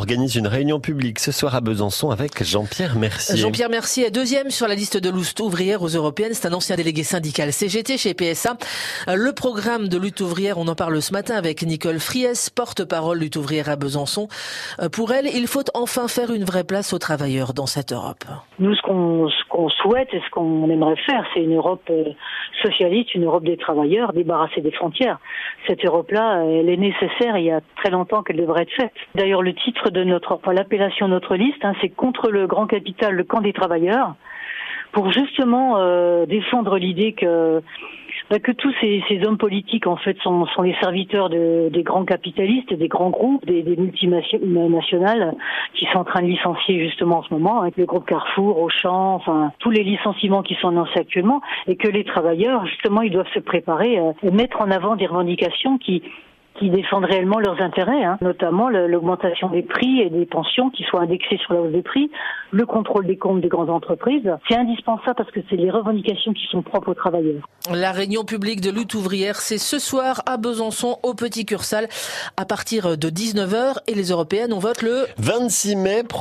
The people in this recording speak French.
organise une réunion publique ce soir à Besançon avec Jean-Pierre Mercier. Jean-Pierre Mercier est deuxième sur la liste de lutte ouvrière aux européennes. C'est un ancien délégué syndical CGT chez PSA. Le programme de lutte ouvrière, on en parle ce matin avec Nicole Friès, porte-parole lutte ouvrière à Besançon. Pour elle, il faut enfin faire une vraie place aux travailleurs dans cette Europe. Nous, ce qu'on souhaite et ce qu'on aimerait faire, c'est une Europe socialiste, une Europe des travailleurs, débarrassée des frontières. Cette Europe-là, elle est nécessaire. Il y a très longtemps qu'elle devrait être faite. D'ailleurs, le titre de l'appellation de notre liste, c'est contre le grand capital, le camp des travailleurs, pour justement défendre l'idée que tous ces hommes politiques en fait sont les serviteurs des grands capitalistes, des grands groupes, des multinationales qui sont en train de licencier justement en ce moment, avec le groupe Carrefour, Auchan, enfin tous les licenciements qui sont annoncés actuellement, et que les travailleurs justement ils doivent se préparer et mettre en avant des revendications qui défendent réellement leurs intérêts, notamment l'augmentation des prix et des pensions qui soient indexées sur la hausse des prix, le contrôle des comptes des grandes entreprises. C'est indispensable parce que c'est les revendications qui sont propres aux travailleurs. La réunion publique de lutte ouvrière, c'est ce soir à Besançon, au Petit Cursal, à partir de 19h. Et les européennes, on vote le 26 mai.